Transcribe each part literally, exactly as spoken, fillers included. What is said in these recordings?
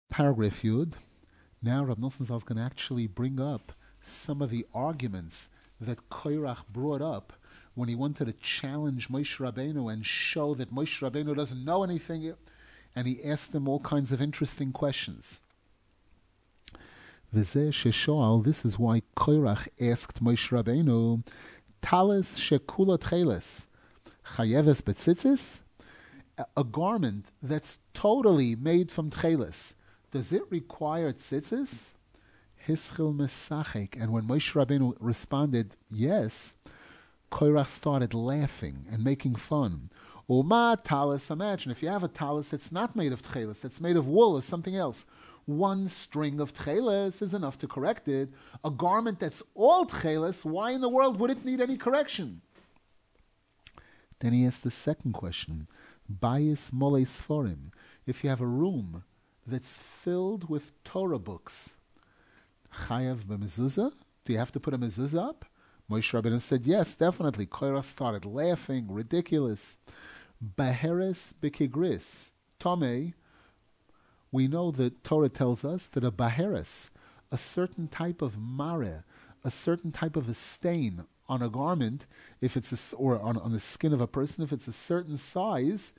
Paragraph Yud. Now Rav Nosson Zal is going to actually bring up some of the arguments that Korach brought up when he wanted to challenge Moshe Rabbeinu and show that Moshe Rabbeinu doesn't know anything, and he asked him all kinds of interesting questions. V'zeh sheshoal, this is why Korach asked Moshe Rabbeinu, Talis shekula tcheles, chayeves betzitzis? A garment that's totally made from tcheles, does it require tzitzis? Hischil mesachek. And when Moshe Rabbeinu responded, yes, Korach started laughing and making fun. Uma talis, imagine if you have a talis that's not made of tcheles, it's made of wool or something else. One string of tcheles is enough to correct it. A garment that's all tcheles, why in the world would it need any correction? Then he asked the second question. Bayis mole sforim. If you have a room that's filled with Torah books, chayav b'mezuzah? Do you have to put a mezuzah up? Moshe Rabbeinu said, yes, definitely. Korach started laughing, ridiculous. Baheres b'kigris. Tomei, we know that Torah tells us that a baheres, a certain type of mare, a certain type of a stain on a garment, if it's a, or on, on the skin of a person, if it's a certain size,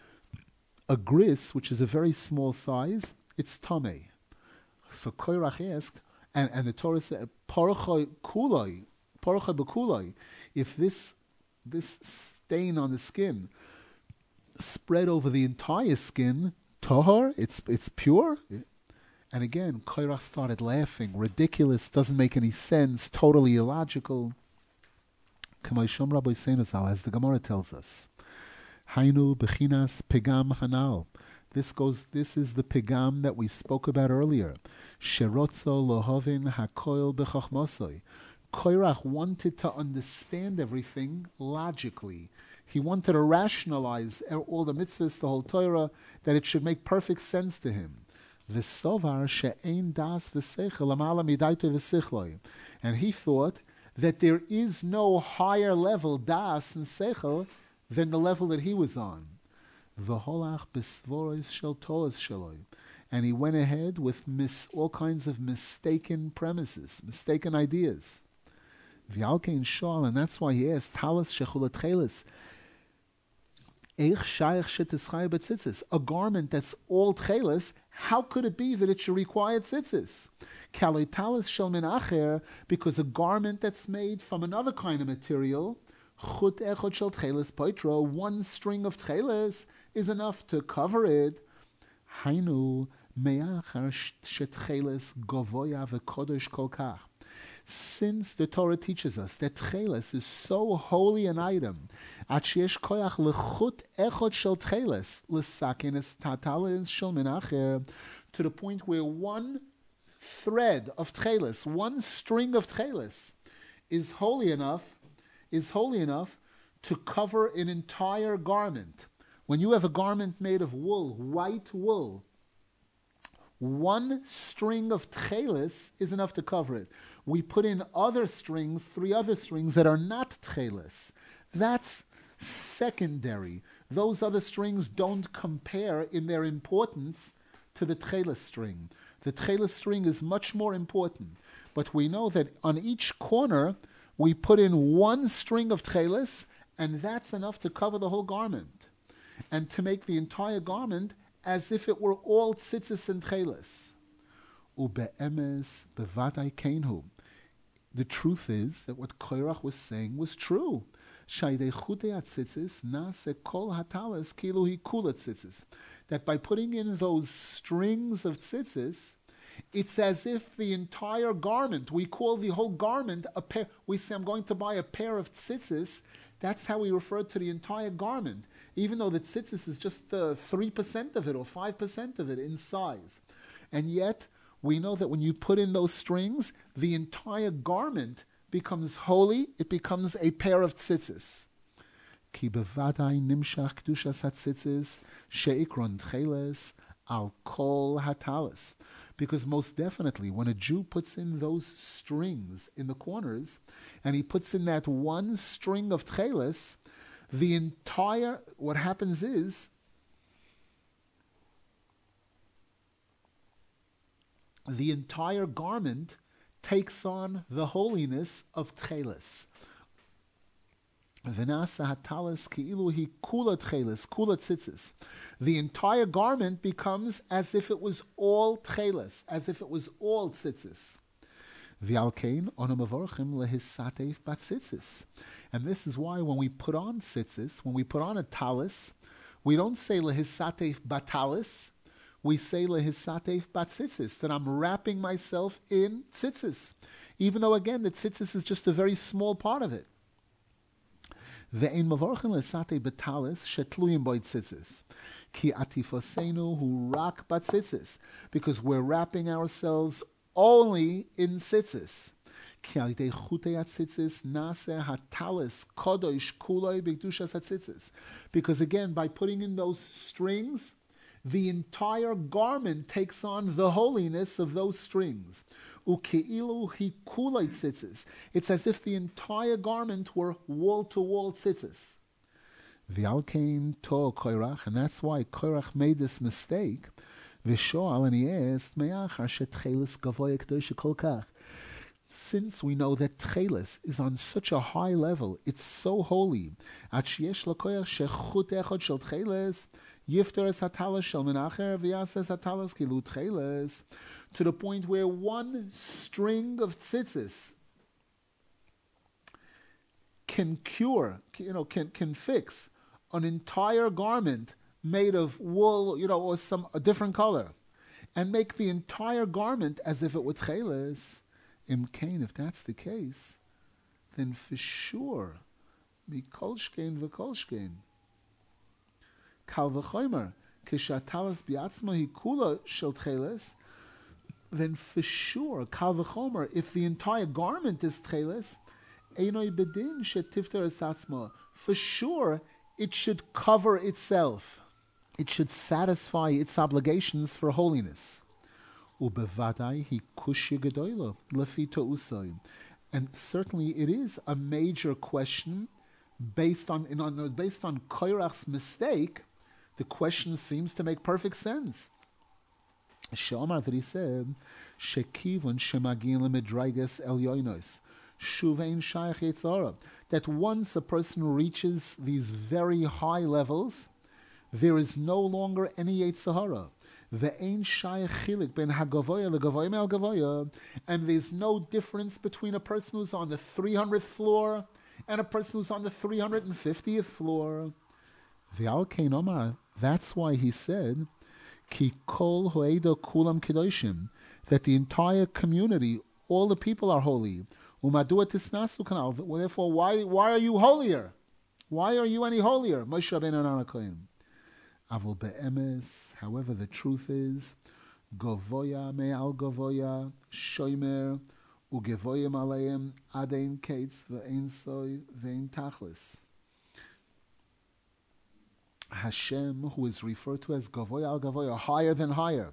a gris, which is a very small size, it's tamei. So Korach asked, and, and the Torah said, Parachai kulai, Parachai b'kulai, if this this stain on the skin spread over the entire skin, tahar, it's it's pure. And again, Korach started laughing, ridiculous, doesn't make any sense, totally illogical. K'mayshom Rabbi Seinazal, as the Gemara tells us, Hainu bechinas pegam hanal. This goes. This is the pegam that we spoke about earlier. Sherotzo lohovin hakoil bechachmosoi. Korach wanted to understand everything logically. He wanted to rationalize all the mitzvahs, the whole Torah, that it should make perfect sense to him. V'sovar she'ein das v'seichel amala midaito v'sichloi. And he thought that there is no higher level das and seichel than the level that he was on. V'holach b'svoros shel toas sheloi. And he went ahead with mis- all kinds of mistaken premises, mistaken ideas. V'yalkein shal, and that's why he asked, Talis shechulat chelis, eich shayach shetischai betzitzis, a garment that's all tchelis, how could it be that it should require tzitzis? Kalei talis shel min acher, because a garment that's made from another kind of material, chut echot shel tchelis poitro, one string of tchelis is enough to cover it. Hainu me'achar shetchelis govoya v'kodesh kol kach. Since the Torah teaches us that tcheles is so holy an item, at sheyesh koyach lechut echot shel tcheles l'saken es tatalis shel min acher, to the point where one thread of tcheles, one string of tcheles, is holy enough, is holy enough to cover an entire garment. When you have a garment made of wool, white wool, one string of tcheles is enough to cover it. We put in other strings, three other strings that are not tcheles. That's secondary. Those other strings don't compare in their importance to the tcheles string. The tcheles string is much more important. But we know that on each corner, we put in one string of tcheles, and that's enough to cover the whole garment, and to make the entire garment as if it were all tzitzis and tcheles. Ube'emes bevadai kenhu. The truth is that what Korach was saying was true. Shaydei chutei atzitzis nase kol hatalas kilu hi kula tzitzis. That by putting in those strings of tzitzis, it's as if the entire garment, we call the whole garment a pair. We say, I'm going to buy a pair of tzitzis. That's how we refer to the entire garment, even though the tzitzis is just uh, three percent of it or five percent of it in size. And yet, we know that when you put in those strings, the entire garment becomes holy, it becomes a pair of tzitzis. Ki bevadai nimshach kedushas hatzitzis sheikron tcheles al kol hatalis. Because most definitely, when a Jew puts in those strings in the corners, and he puts in that one string of tcheles, the entire, what happens is, the entire garment takes on the holiness of tchelis. V'nasa hatalis ki'ilu hi kula tchelis, kula tzitzis. The entire garment becomes as if it was all tchelis, as if it was all tzitzis. V'alkein onu mevorchim lehisatef batzitzis. And this is why when we put on tzitzis, when we put on a talis, we don't say lehisatef batalis, we say lehisatef batzitzis, that I'm wrapping myself in tzitzis. Even though, again, the tzitzis is just a very small part of it. Ve'ein mavorchen lesate betalis shetluyim boy tzitzis. Ki atifosenu hu rak batzitzis. Because we're wrapping ourselves only in tzitzis. Ki alidei chutei atzitzis nase hatalis kodosh kuloi b'kedushas atzitzis. Because again, by putting in those strings, the entire garment takes on the holiness of those strings. Uke'ilu hi kulei tzitzis. It's as if the entire garment were wall-to-wall tzitzis. V'alkein to Korach, and that's why Korach made this mistake. V'shoal, and he asked, Me'achar shetchelis gavoya k'dosha kol kach. Since we know that tchelis is on such a high level, it's so holy. At sheyesh l'koyach shechut echad shel tchelis, yifter es hatalas shel menacher, v'yas es hatalas kilu tchelis. To the point where one string of tzitzis can cure, you know, can, can fix an entire garment made of wool, you know, or some a different color, and make the entire garment as if it were tchelis. Imkain, if that's the case, then for sure, mikolshkein v'kolshkein. Kal v'chomer, kishatalas biatzma hikula shel tchelis, then for sure, kal v'chomer, if the entire garment is tchelis, einoi bedin shetifter esatzma, for sure, it should cover itself. It should satisfy its obligations for holiness. Ubevadai hi kushya gedoyla lefito usay, and certainly it is a major question based on, in, on based on Korach's mistake. The question seems to make perfect sense. Sheomar, that he said, shekivon shemagin lemedraiges elyonos shuvein shayach yitzara, that once a person reaches these very high levels, there is no longer any yitzhara. Ve'ein shayach chilik ben hagavoya legavoya me'al gavoya, and there's no difference between a person who's on the three hundredth floor and a person who's on the three hundred fiftieth floor. Ve'al kein omar, that's why he said, Ki kol hoedo kulam kedoshim, that the entire community, all the people are holy. Umadua tisnasu kanal, therefore, why why are you holier? Why are you any holier? Moshe Rabbeinu Anakoyim. Avol be'emes, however, the truth is, govoya me'al govoya, shomer, ugevoyim aleim, adein kates, ve'ein soy, ve'ein tachlis. Hashem, who is referred to as Gavoya al Gavoya, higher than higher,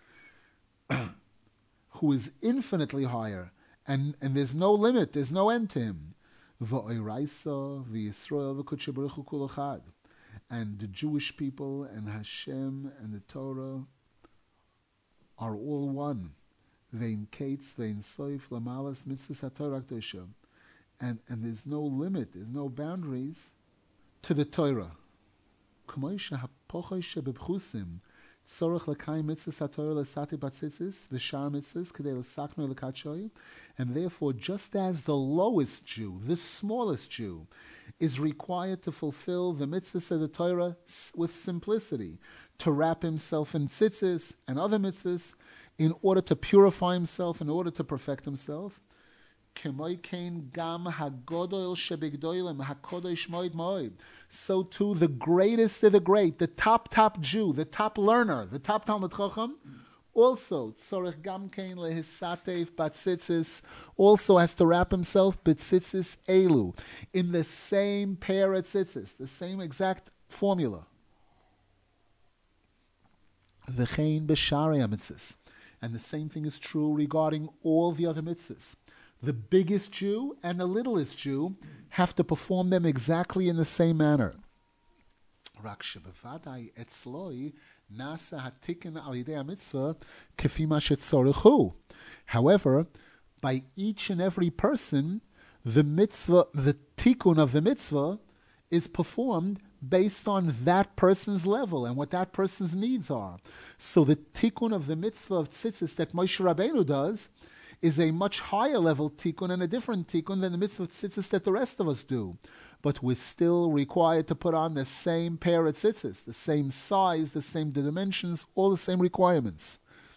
who is infinitely higher, and, and there's no limit, there's no end to him. V'oiraisa v'Yisrael v'Kodesh Baruch Hu kol echad, and the Jewish people and Hashem and the Torah are all one. Vein kates, vein soif, lamalas, mitzvahs haTorah k'dosha, and and there's no limit, there's no boundaries to the Torah. And therefore, just as the lowest Jew, the smallest Jew, is required to fulfill the mitzvahs of the Torah with simplicity, to wrap himself in tzitzis and other mitzvahs in order to purify himself, in order to perfect himself, so too the greatest of the great, the top top Jew, the top learner, the top Talmud Chacham, also tzorech gam kein lehisatev batzitzis, also has to wrap himself batzitzis elu, in the same pair of tzitzis, the same exact formula. V'chein b'sharei mitzvahs, and the same thing is true regarding all the other mitzvahs. The biggest Jew and the littlest Jew have to perform them exactly in the same manner. רק שבוודאי אצלוי נעשה התיקון על ידי המצווה כפי מה שצורך הוא. However, by each and every person, the mitzvah, the tikkun of the mitzvah is performed based on that person's level and what that person's needs are. So the tikkun of the mitzvah of tzitzis that Moshe Rabbeinu does is a much higher level tikkun and a different tikkun than the mitzvah of tzitzis that the rest of us do. But we're still required to put on the same pair of tzitzis, the same size, the same dimensions, all the same requirements.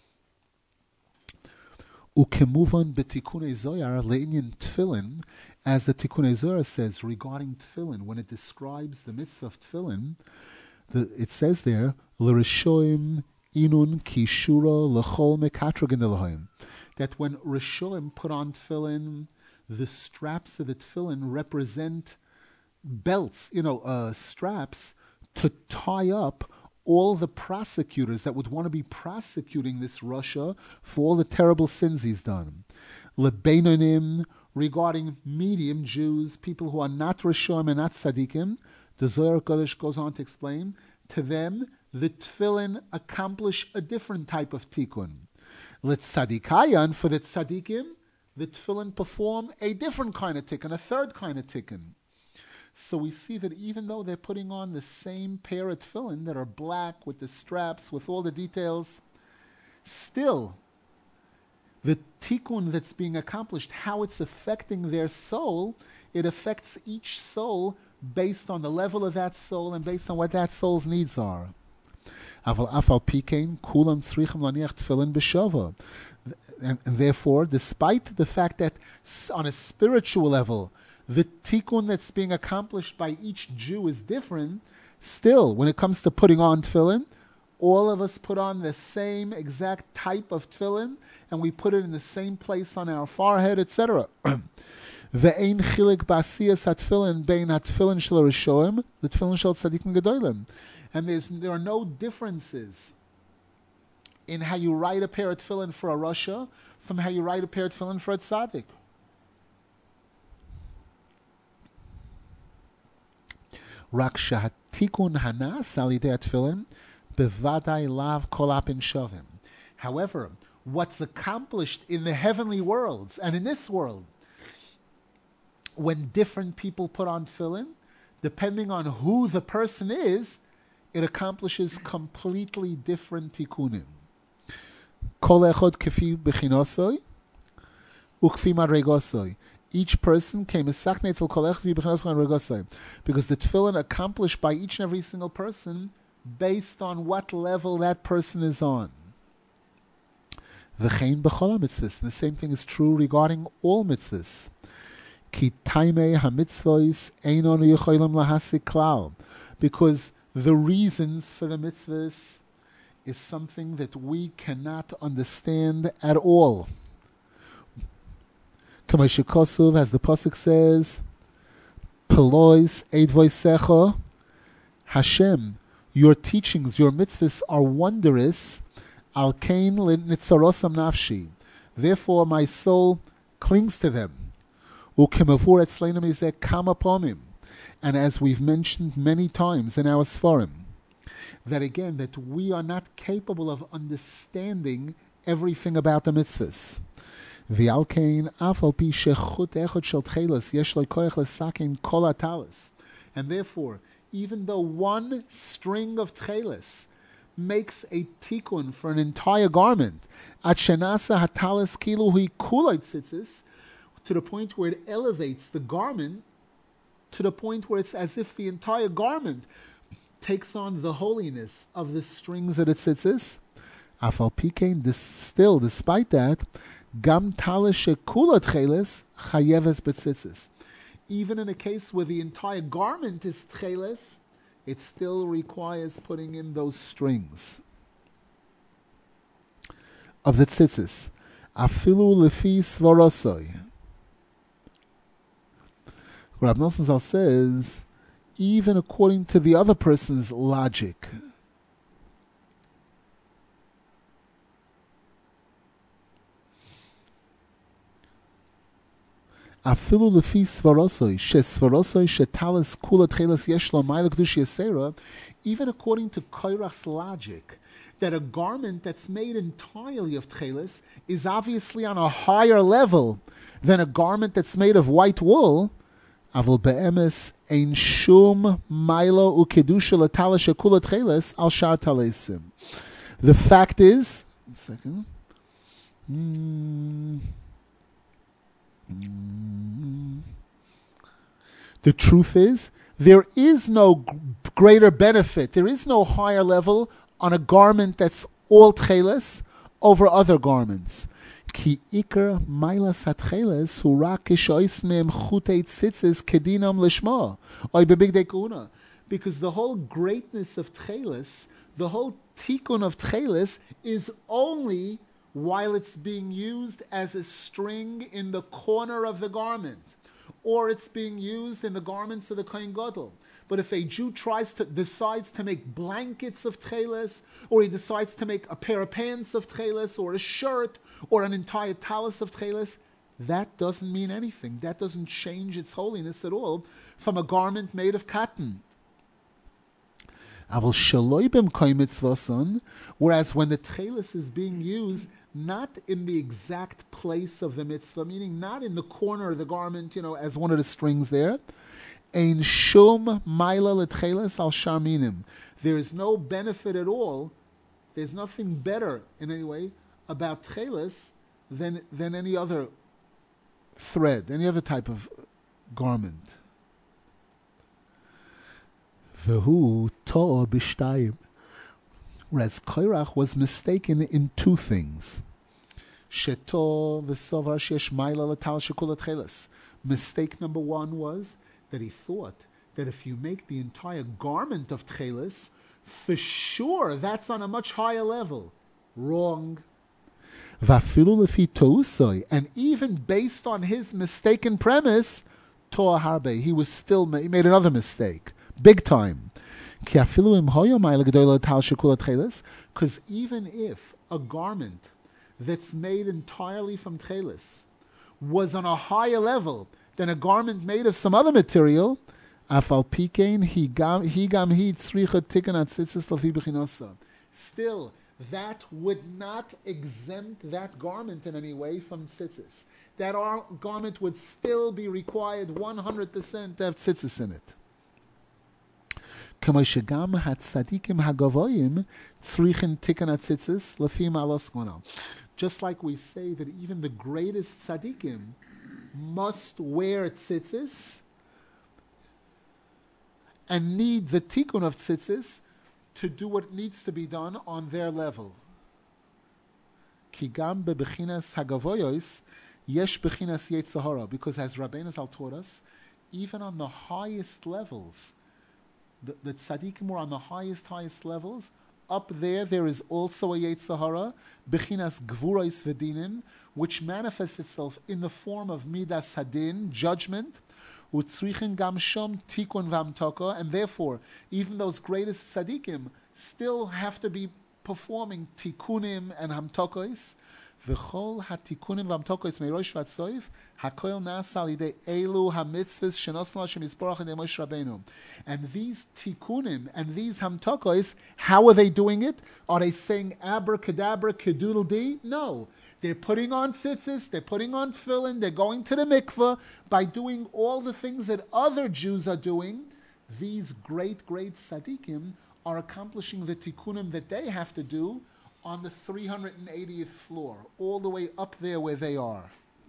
Ukemuvan betikunei zoyar le'inyan tefillin, as the Tikunei Zohar says regarding tefillin, when it describes the mitzvah of tefillin, the, it says there, l'rishoim inun kishura l'chol mekatragin Elohim, that when rishoim put on tefillin, the straps of the tefillin represent belts, you know, uh, straps to tie up all the prosecutors that would want to be prosecuting this Russia for all the terrible sins he's done. Lebeinonim, regarding medium Jews, people who are not Rishoim and not Tzadikim, the Zohar Kodesh goes on to explain, to them, the tefillin accomplish a different type of tikkun. L'tzadikayan, for the tzadikim, the tefillin perform a different kind of tikkun, a third kind of tikkun. So we see that even though they're putting on the same pair of tefillin that are black with the straps, with all the details, still, the tikkun that's being accomplished, how it's affecting their soul, it affects each soul based on the level of that soul and based on what that soul's needs are. And, and therefore, despite the fact that on a spiritual level, the tikkun that's being accomplished by each Jew is different, still, when it comes to putting on tefillin, all of us put on the same exact type of tefillin, and we put it in the same place on our forehead, et cetera. Ve'ein chilik b'asiyas hatefillin bein hatefillin shel rishoim l'tefillin shel tzadikim gedolim. And there's, there are no differences in how you write a pair of tefillin for a rasha from how you write a pair of tefillin for a tzaddik. Rak shehatikun hanas al yidei hatefillin bevadai lav kol apin shovim. However, what's accomplished in the heavenly worlds and in this world, when different people put on tefillin, depending on who the person is, it accomplishes completely different tikkunim. Kol echad kefi bechinosoi ukfi madregosoi. Each person came as saknetzel kol echad bechinosoi madregosoi, because the tefillin accomplished by each and every single person based on what level that person is on. V'chein b'chol mitzvahs. The same thing is true regarding all mitzvahs. Ki taimei hamitzvos einon yecholim lahasik klal, because the reasons for the mitzvahs is something that we cannot understand at all. K'may shekosov, as the pasuk says, Pelois eid voisecha, Hashem, your teachings, your mitzvahs are wondrous. Al kain nitzarosam nafshi. Therefore, my soul clings to them. Ukemavur etzleinu mizeh kama pomim. And as we've mentioned many times in our Sfarim, that again, that we are not capable of understanding everything about the mitzvahs. V'al kain af al pi shechut echad shel tchelos yesh lo koach lesakein kol hatalos. And therefore, even though one string of tchelos makes a tikkun for an entire garment, at shenasa hatalas kilu hui kulay tzitzis, to the point where it elevates the garment, to the point where it's as if the entire garment takes on the holiness of the strings of the tzitzis. Afal pikein, this still, despite that, gam talis shekula tcheles chayeves betzitzis. Even in a case where the entire garment is tcheles, it still requires putting in those strings of the tzitzis. Afilu lefi svarosoi. Rab Nosson Zal says, even according to the other person's logic, Afilu lefi svarosoi, she svarosoi shetalas kula tchelas yesh lo mayla kedush yesera, even according to Korach's logic, that a garment that's made entirely of tchelis is obviously on a higher level than a garment that's made of white wool, Avol be'emes ein shum mailo ukedusha l'tala shekula tchelis al shar talesim. The fact is, one second. Mm, mm, the truth is, there is no g- greater benefit, there is no higher level on a garment that's all tchelis over other garments. Ki ikar mailas hatcheles hu rak kishois mehem chutei tzitzis kedinam lishma oy bebigdei kuna. Because the whole greatness of tchelis, the whole tikkun of tchelis, is only while it's being used as a string in the corner of the garment, or it's being used in the garments of the Kohen Gadol. But if a Jew tries to decides to make blankets of tcheles, or he decides to make a pair of pants of tcheles, or a shirt, or an entire talus of tcheles, that doesn't mean anything. That doesn't change its holiness at all from a garment made of cotton. Whereas when the tcheles is being used not in the exact place of the mitzvah, meaning not in the corner of the garment, you know, as one of the strings there, ein shum maila letcheles al sharminim. There is no benefit at all. There's nothing better in any way about tcheles than than any other thread, any other type of garment. Vehu to'ah b'shtayim. Whereas Korach was mistaken in two things. Sheto v'sovar shesh maila l'tal shekul tcheles. Mistake number one was that he thought that if you make the entire garment of tcheles, for sure that's on a much higher level. Wrong. Vafilu lefi tousoi, and even based on his mistaken premise, to'ah harbe, he was still he made another mistake, big time. Because even if a garment that's made entirely from tcheles was on a higher level than a garment made of some other material, still, that would not exempt that garment in any way from tzitzis. That our garment would still be required one hundred percent to have tzitzis in it. Just like we say that even the greatest tzaddikim must wear tzitzis and need the tikkun of tzitzis to do what needs to be done on their level. Because as Rabbeinu Zal taught us, even on the highest levels, The, the tzaddikim were on the highest, highest levels. Up there, there is also a Yetzer Hara, Bechinas Gvurais Vedinim, which manifests itself in the form of Midas Hadin, judgment, Utzrichen Gam Shom Tikun Vamtoko, and therefore, even those greatest tzaddikim still have to be performing Tikunim and Hamtokos. V'chol hatikunim v'amtokos meirosh v'atzoif hakoil nasa al yidei elu hamitzvos shenosnu Hashem yisborach yidei Moshe Rabbeinu. And these tikunim and these hamtokos, how are they doing it? Are they saying abracadabra kedoodle dee? No. They're putting on tzitzis, they're putting on tefillin, they're going to the mikveh by doing all the things that other Jews are doing. These great, great tzaddikim are accomplishing the tikunim that they have to do on the three hundred eightieth floor, all the way up there where they are.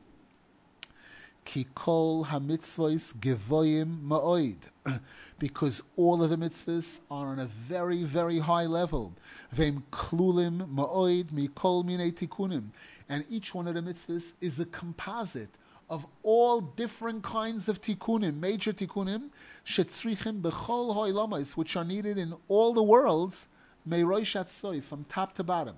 Ki kol ha-mitzvos gevoyim ma'oid. Because all of the mitzvahs are on a very, very high level. Ve'im klulim ma'oid mikol minei tikunim. And each one of the mitzvahs is a composite of all different kinds of tikunim, major tikunim, shetzrichim bechol ha'olamos, which are needed in all the worlds, Meirosh Atzoy, from top to bottom.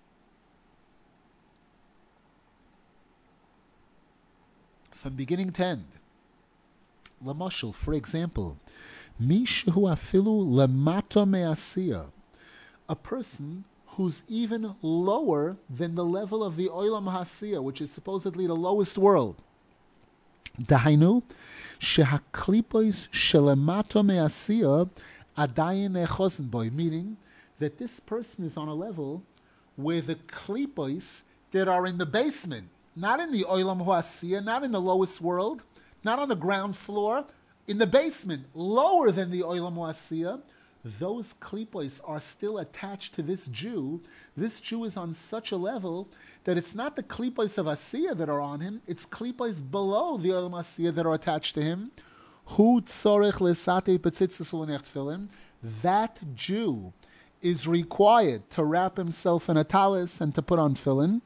From beginning to end. Lamoshel, for example, Mishu afilu lemato me'asiya, a person who's even lower than the level of the Olam Hasiya, which is supposedly the lowest world. Dahainu, shehaklipos shelemato me'asiya, adayin nechosen boy, meaning that this person is on a level where the klipos that are in the basement, not in the olam hoasiyah, not in the lowest world, not on the ground floor, in the basement, lower than the olam hoasiyah, those klipos are still attached to this Jew. This Jew is on such a level that it's not the klipos of asiyah that are on him, it's klipos below the olam asiyah that are attached to him. Hu tzorech lesate betzitzis u'lenech tefillin. That Jew is required to wrap himself in a talis and to put on tefillin.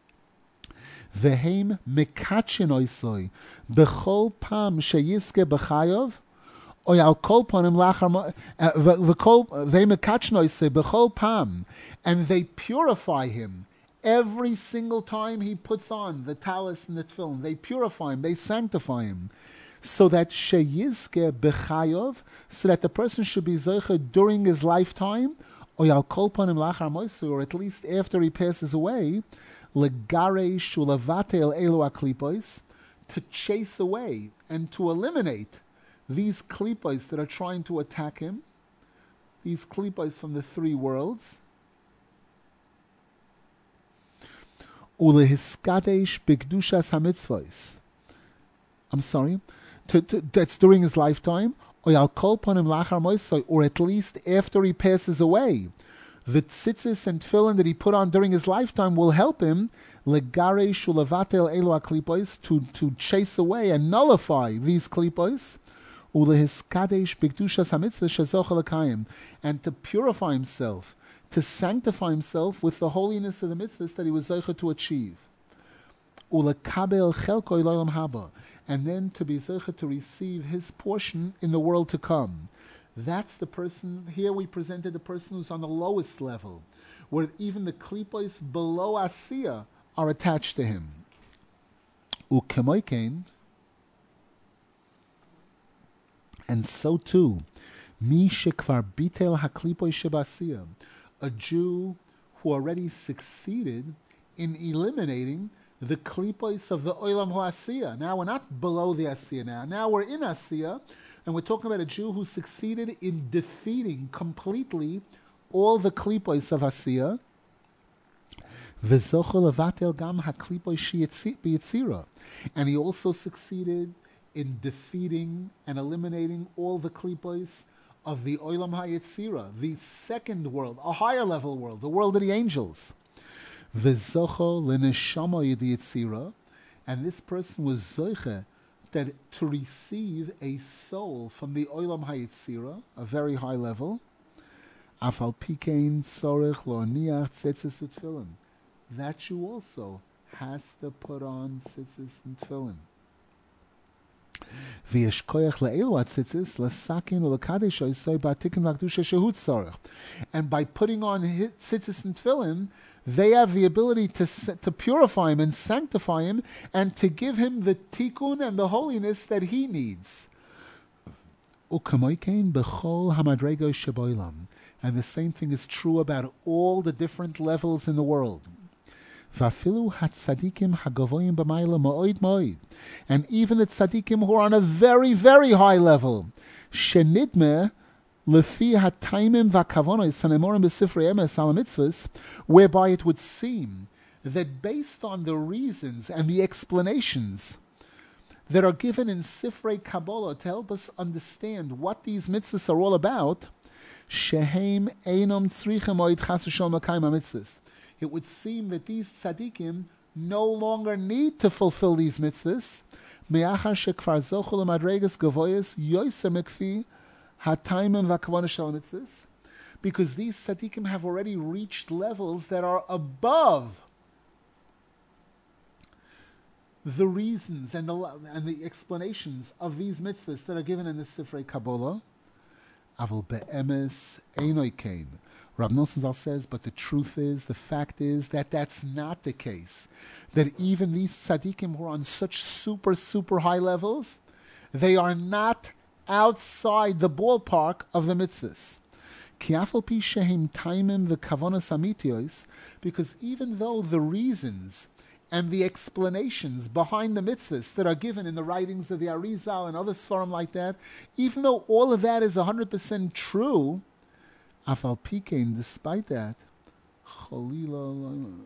Vehem mekachin oisoi bechol pam sheyizke b'chayov oy al kol panim lachar v'kol vehem mekachin oisoi bechol pam, and they purify him every single time he puts on the talis and the tefillin. They purify him, they sanctify him, so that sheyizke b'chayov, so that the person should be zoche during his lifetime, or al kol panim lachar moisu, or at least after he passes away, legare shulavatel elu aklipos, to chase away and to eliminate these klipos that are trying to attack him, these klipos from the three worlds. Ulehiskadesh bigdushas hamitzvos. I'm sorry, to, to, that's during his lifetime, or al kol panim lachar moisu, or at least after he passes away. The tzitzis and tefillin that he put on during his lifetime will help him legare shulavatel elu aklipos, to to chase away and nullify these klipos, ulehiskadesh bigdushas hamitzvah shezocha l'kayim, and to purify himself, to sanctify himself with the holiness of the mitzvahs that he was zocha to achieve, ulekabel chelko l'olam haba, and then to be zocha to receive his portion in the world to come. That's the person, here we presented the person who's on the lowest level, where even the klipos below asiyah are attached to him. Ukemoikein, and so too, mi shekvar bitel haklipos shebasiyah, a Jew who already succeeded in eliminating the klipos of the olam hoasiyah. Now we're not below the asiyah now, now we're in asiyah, and we're talking about a Jew who succeeded in defeating completely all the klipos of asiyah. And he also succeeded in defeating and eliminating all the klipos of the olam hayetzira, the second world, a higher level world, the world of the angels. And this person was zoche, that to receive a soul from the olam hayetzira, a very high level, afal pikein tzorech lo niach tzitzis utfilin, that you also has to put on tzitzis and tefillin. V'yesh koyach le'elu atzitzis l'sakin u'l'kadesh oisoi ba'tikin v'akdusha shehu tzorech, and by putting on tzitzis and tefillin, they have the ability to to purify him and sanctify him and to give him the tikkun and the holiness that he needs. And the same thing is true about all the different levels in the world. And even the tzaddikim who are on a very, very high level, shenidme lefi hataimim v'kavonos hanemorim b'sifrei emes al mitzvahs, whereby it would seem that based on the reasons and the explanations that are given in Sifrei Kabbalah to help us understand what these mitzvahs are all about, shehem einom tzrichem oid chas v'shalom l'kayim mitzvahs, it would seem that these tzaddikim no longer need to fulfill these mitzvahs, me'achar shekfar zochu l'madregas gavoyas yoyser mekfi hataimim v'kavonos shel mitzvahs, because these tzaddikim have already reached levels that are above the reasons and the and the explanations of these mitzvahs that are given in the Sifrei Kabbalah. Avol be'emes einoi kein. Rab Nosson Zal says, but the truth is, the fact is that that's not the case. That even these tzaddikim who are on such super, super high levels, they are not outside the ballpark of the mitzvahs. Kiafal pi shehem taimim v'kavonos amitios, because even though the reasons and the explanations behind the mitzvahs that are given in the writings of the Arizal and other Sfarim like that, even though all of that is one hundred percent true, Afal Pikein, despite that, Cholila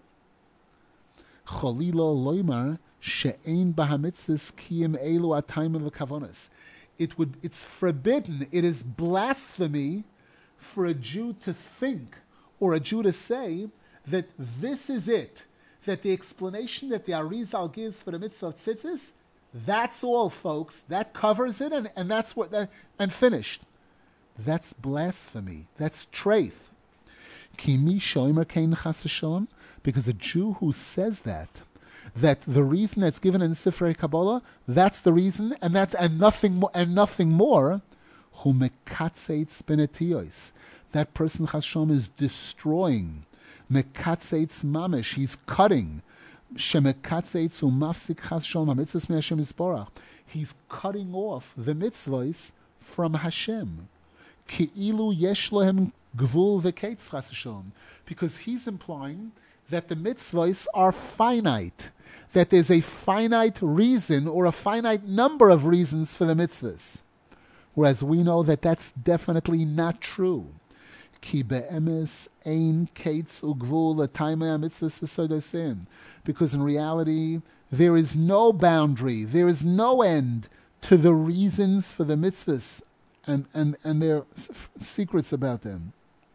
Loimar, She'ein Bahamitzvahs Kiyim Elu Atayim V'Kavonis. It would, it's forbidden, it is blasphemy for a Jew to think, or a Jew to say, that this is it, that the explanation that the Arizal gives for the mitzvah of tzitzis, that's all, folks. That covers it, and, and that's what that and finished. That's blasphemy. That's traith. Kimi shomer kein chas v'shalom, because a Jew who says that, that the reason that's given in Sifrei Kabbalah, that's the reason, and that's and nothing more, and nothing more. Hu mekatzeitz benetiyos. That person chas v'shalom is destroying. Mekatzeitz mamish, he's cutting. Shemekatzeitz umafsik chas v'shalom hamitzvos mi Hashem yisborach. He's cutting off the mitzvos from Hashem. Ki'ilu yesh lohem gvul v'keitz chas v'shalom. Because he's implying that the mitzvos are finite, that there's a finite reason or a finite number of reasons for the mitzvahs. Whereas we know that that's definitely not true. Ki be'emes ein kates ugvul l'taimei hamitzvahs v'sodosim. Because in reality, there is no boundary, there is no end to the reasons for the mitzvahs and, and, and their s- secrets about them.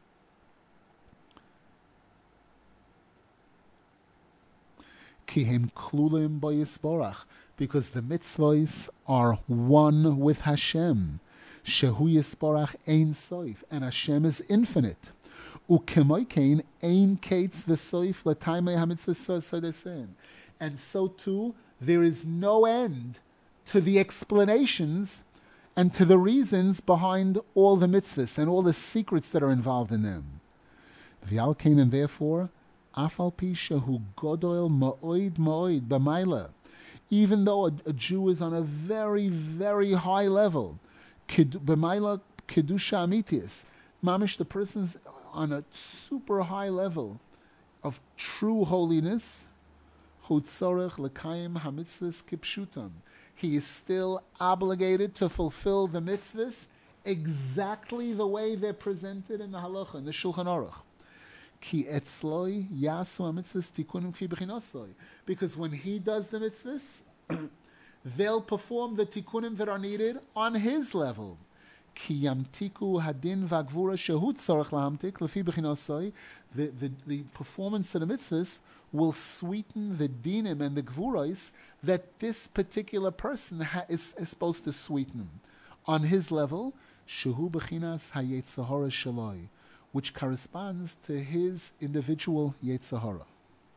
Ki hem klulim bo yisborach. Because the mitzvahs are one with Hashem. Shehu Yisborach ein soif, and Hashem is infinite. Ukemoikein ein kates v'soif l'taimei hamitzvos v'sodosim. And so too, there is no end to the explanations and to the reasons behind all the mitzvahs and all the secrets that are involved in them. V'alkein, and therefore, afal pi shehu godol ma'oid ma'oid b'mayla. Even though a, a Jew is on a very, very high level, b'mayla kedusha amitius, mamish, the person's on a super high level of true holiness, hu tzorech l'kayim hamitzvos kipshutam. He is still obligated to fulfill the mitzvahs exactly the way they're presented in the halacha, in the Shulchan Aruch. Ki etzloi yasu hamitzvos tikunim kfi b'chinosoi. Because when he does the mitzvahs, they'll perform the tikkunim that are needed on his level. Ki yamtiku hadin v'agvura shehu tzorech lahamtik lefi b'chinosoi. The the the performance of the mitzvahs will sweeten the dinim and the gvurais that this particular person ha- is, is supposed to sweeten on his level. Shehu b'chinas hayetzahara shaloi, which corresponds to his individual yetzahara.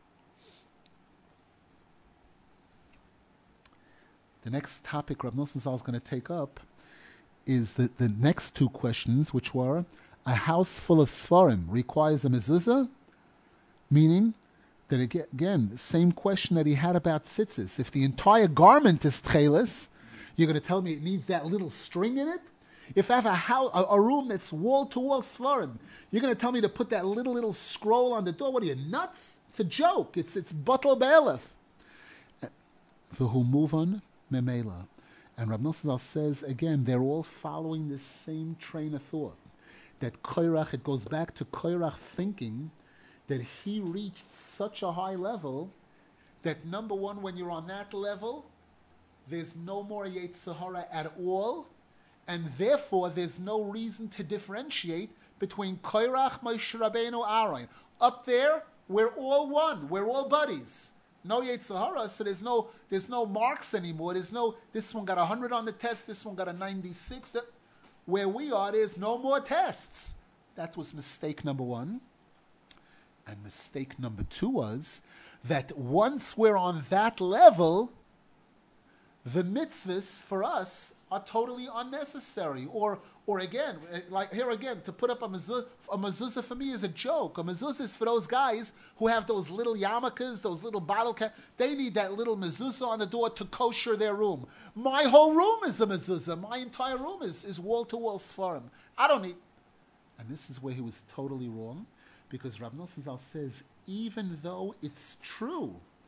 The next topic Rav Nosson Zal is going to take up is the, the next two questions, which were, a house full of Sfarim requires a mezuzah? Meaning that, again, same question that he had about tzitzis. If the entire garment is tchelis, you're going to tell me it needs that little string in it? If I have a, house, a, a room that's wall-to-wall Sfarim, you're going to tell me to put that little, little scroll on the door? What are you, nuts? It's a joke. It's it's batal be'elef. V'hu move on. Memela. And Rav Nosson Zal says, again, they're all following this same train of thought. That Koirach, it goes back to Koirach thinking that he reached such a high level that, number one, when you're on that level, there's no more Yetzirah at all, and therefore there's no reason to differentiate between Koirach, Moshe Rabbeinu, Aaron. Up there, we're all one. We're all buddies. No Yetzirah, so there's no there's no marks anymore. There's no, this one got a hundred on the test, this one got a ninety-six. That, where we are, there's no more tests. That was mistake number one. And mistake number two was that once we're on that level, the mitzvahs for us are totally unnecessary. Or, or again, like here again, to put up a mezuzah, a mezuzah for me is a joke. A mezuzah is for those guys who have those little yarmulkes, those little bottle caps. They need that little mezuzah on the door to kosher their room. My whole room is a mezuzah. My entire room is, is wall-to-wall Sfarim. I don't need... And this is where he was totally wrong, because Rav Nosson Zal says, even though it's true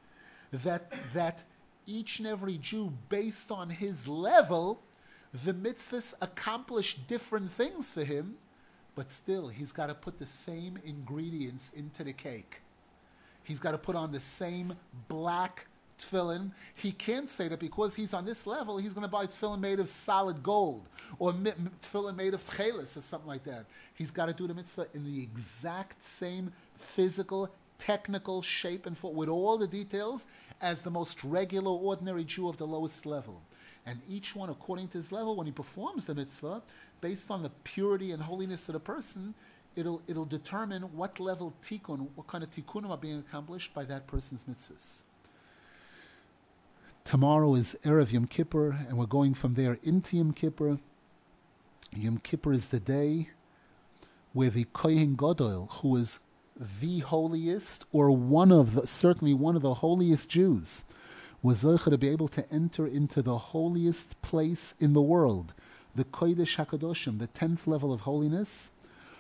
that that each and every Jew, based on his level, the mitzvahs accomplish different things for him, but still he's got to put the same ingredients into the cake. He's got to put on the same black tefillin. He can't say that because he's on this level, he's going to buy tefillin made of solid gold or tefillin made of tchelis or something like that. He's got to do the mitzvah in the exact same physical, technical shape and form, with all the details, as the most regular, ordinary Jew of the lowest level. And each one, according to his level, when he performs the mitzvah, based on the purity and holiness of the person, it'll it'll determine what level tikkun, what kind of tikkunim are being accomplished by that person's mitzvahs. Tomorrow is Erev Yom Kippur, and we're going from there into Yom Kippur. Yom Kippur is the day where the Kohen Gadol, who is the holiest, or one of the, certainly one of the holiest Jews, was zeicher to be able to enter into the holiest place in the world, the Kodesh HaKadoshim, the tenth level of holiness,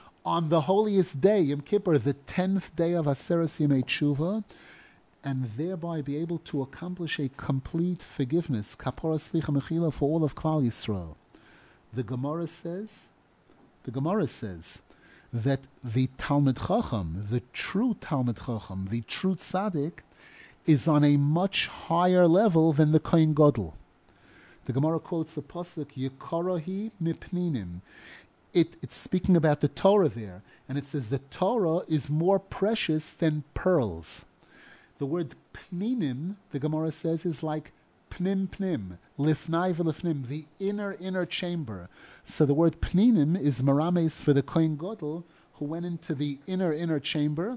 on the holiest day, Yom Kippur, the tenth day of Aseres Yemei Tshuva, and thereby be able to accomplish a complete forgiveness, Kapara Slicha Mechila, for all of Klal Yisrael. The Gemara says, the Gemara says that the Talmid Chacham, the true Talmid Chacham, the true Tzaddik, is on a much higher level than the Kohen Gadol. The Gemara quotes the pasuk Yekarahi Mipninim. It, it's speaking about the Torah there, and it says the Torah is more precious than pearls. The word pninim, the Gemara says, is like pnim pnim, lifnai v'lifnim, the inner, inner chamber. So the word pninim is marames for the Kohen Gadol, who went into the inner, inner chamber.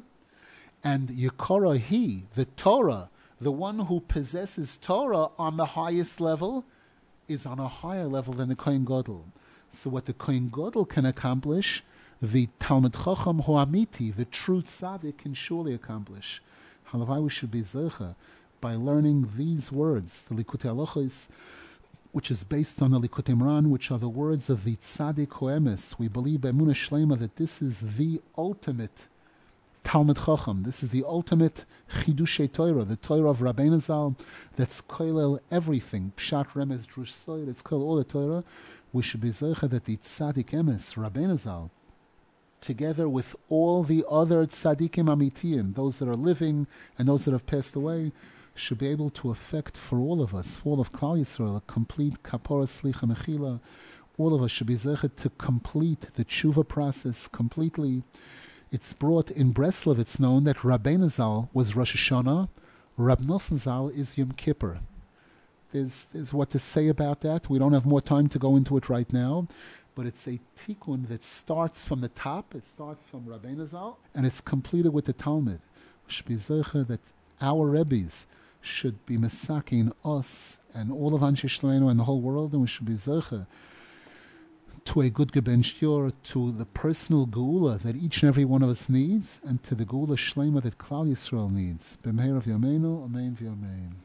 And Yekara he, the Torah, the one who possesses Torah on the highest level, is on a higher level than the Kohen Gadol. So what the Kohen Gadol can accomplish, the Talmid Chacham Ho'amiti, the true Tzaddik, can surely accomplish. Halavai, we should be zeicha by learning these words, the Likutei Halachos, which is based on the Likutei Moharan, which are the words of the Tzaddik Ho'emes. We believe Be'emunah Shlema that this is the ultimate Talmid Chacham. This is the ultimate Chidushay Torah, the Torah of Rabbeinu Zal, that's koilel everything. Pshat, Remez, Drush, Soyer, it's koilel all the Torah. We should be zeicha that the Tzaddik Emes, Rabbeinu Zal, together with all the other tzaddikim amitiyim, those that are living and those that have passed away, should be able to effect for all of us, for all of Klal Yisrael, a complete kapara slicha mechila. All of us should be zeichet to complete the tshuva process completely. It's brought in Breslov, it's known that Rabbeinu Zal was Rosh Hashanah, Rab Nosson Zal is Yom Kippur. There's, there's what to say about that. We don't have more time to go into it right now. But it's a tikkun that starts from the top. It starts from Rabbeinu Zal, and it's completed with the Talmud. We should be zeicher that our Rebbes should be mesaking us and all of Anshe Shleinu and the whole world, and we should be zeicher to a good Geben Shur, to the personal geula that each and every one of us needs, and to the geula Shlema that Klal Yisrael needs. B'meir of Yameinu, Amen v'Amen.